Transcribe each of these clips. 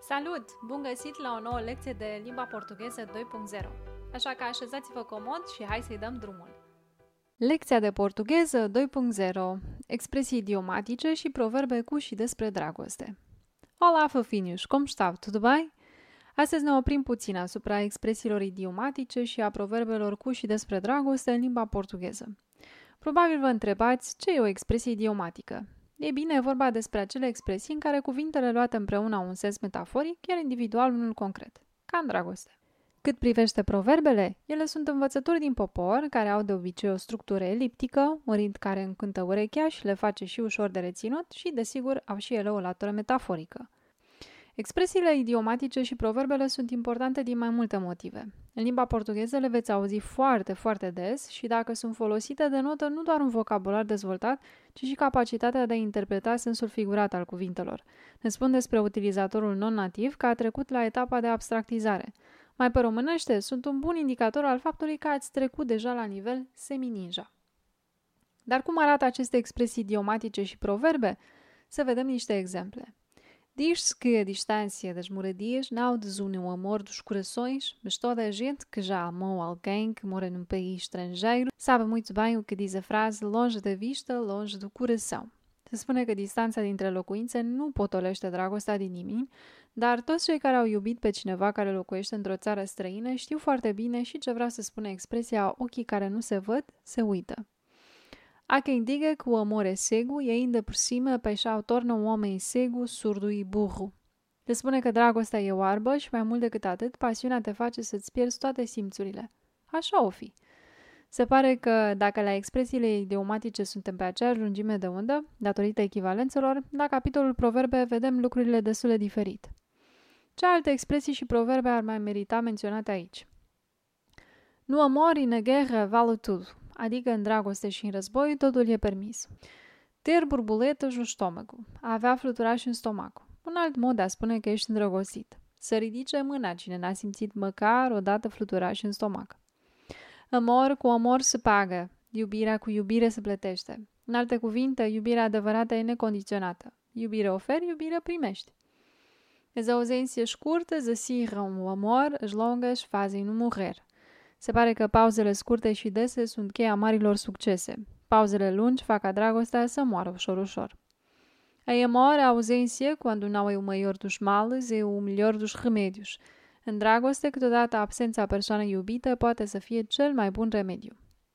Salut! Bun găsit la o nouă lecție de limba portugheză 2.0. Așa că așezați-vă comod și hai să-i dăm drumul. Lecția de portugheză 2.0. Expresii idiomatice și proverbe cu și despre dragoste. Olá, fofinhos! Como estão? Tudo bem? Astăzi ne oprim puțin asupra expresiilor idiomatice și a proverbelor cu și despre dragoste în limba portugheză. Probabil vă întrebați ce e o expresie idiomatică. Ei bine, e vorba despre acele expresii în care cuvintele luate împreună au un sens metaforic, iar individual unul concret, ca în dragoste. Cât privește proverbele, ele sunt învățături din popor, care au de obicei o structură eliptică, un ritm care încântă urechea și le face și ușor de reținut și, desigur, au și ele o latură metaforică. Expresiile idiomatice și proverbele sunt importante din mai multe motive. În limba portugheză le veți auzi foarte, foarte des și dacă sunt folosite denotă nu doar un vocabular dezvoltat, ci și capacitatea de a interpreta sensul figurat al cuvintelor. Ne spun despre utilizatorul non-nativ că a trecut la etapa de abstractizare. Mai pe românește, sunt un bun indicator al faptului că ați trecut deja la nivel semi-ninja. Dar cum arată aceste expresii idiomatice și proverbe? Să vedem niște exemple. Diz-se que a distância das moradias não desune o amor dos corações, mas toda a gente que já amou alguém que mora num país estrangeiro sabe muito bem o que diz a frase longe da vista, longe do coração. Se spune că distanța dintre locuințe nu potolește dragostea din nimeni, dar toți cei care au iubit pe cineva care locuiește într-o țară străină știu foarte bine și ce vrea să spune expresia ochii care nu se văd, se uită. Há quem diga que o amor é cego e ainda por cima a paixão torna um homem cego, surdo e burro. Se spune că dragostea e oarbă și mai mult decât atât, pasiunea te face să-ți pierzi toate simțurile. Așa o fi. Se pare că dacă la expresiile idiomatice suntem pe aceeași lungime de undă, datorită echivalențelor, la capitolul proverbe vedem lucrurile destul de diferit. Ce alte expresii și proverbe ar mai merita menționate aici? No amor e na guerra vale tudo. Adică în dragoste și în război totul e permis. Ter borboletas no stômago, a avea fluturași în stomac. Un alt mod de a spune că ești îndrăgostit. Să ridice mâna cine n-a simțit măcar o dată fluturași în stomac. Amor cu amor se pagă, iubirea cu iubire se plătește. În alte cuvinte, iubirea adevărată e necondiționată. Iubire oferi, iubire primești. As ausências curtas acirram o amor, as longas fazem-no morrer. Se pare că pauzele scurte și dese sunt cheia marilor succese. Pauzele lungi fac ca dragostea să moară ușor. Em amor, a ausência, quando não é o maior dos males, é o melhor dos remédios. În dragoste, câteodată absența persoanei iubite poate să fie cel mai bun remediu.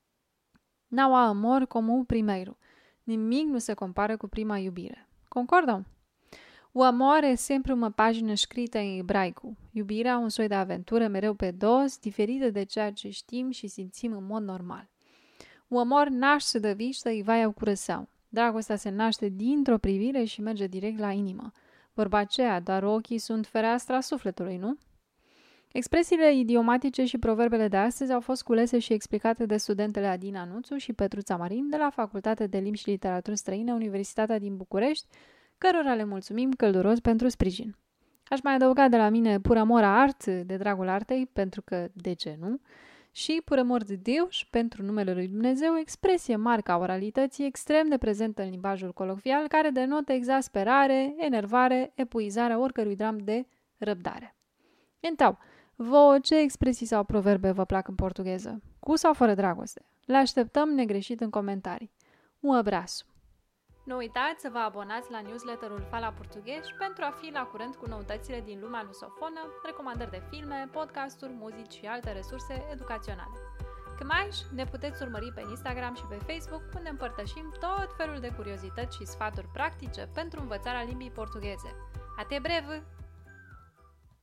Não há amor como o primeiro. Nimic nu se compară cu prima iubire. Concordam? O amor é sempre uma página escrita em hebraico. Iubirea, un soi de aventură mereu pe dos, diferită de ceea ce știm și simțim în mod normal. O amor nasce da vista e vai ao coração. Dragostea se naște dintr-o privire și merge direct la inimă. Vorba aceea, doar ochii sunt fereastra sufletului, nu? Expresiile idiomatice și proverbele de astăzi au fost culese și explicate de studentele Adina Nuțu și Petruța Marin de la Facultatea de Limbi și Literaturi Străine, Universitatea din București, cărora le mulțumim călduros pentru sprijin. Aș mai adăuga de la mine pur amor a art, de dragul artei, pentru că de ce nu, și pur amor de Deus, pentru numele lui Dumnezeu, expresie marca oralității extrem de prezentă în limbajul colocvial, care denotă exasperare, enervare, epuizarea oricărui dram de răbdare. Então, vouă ce expresii sau proverbe vă plac în portugheză? Cu sau fără dragoste? Le așteptăm negreșit în comentarii. Un abraço! Nu uitați să vă abonați la newsletterul Fala Portughez pentru a fi la curent cu noutățile din lumea lusofonă, recomandări de filme, podcasturi, muzici și alte resurse educaționale. Cât mai ne puteți urmări pe Instagram și pe Facebook, unde împărtășim tot felul de curiozități și sfaturi practice pentru învățarea limbii portugheze. Até breve!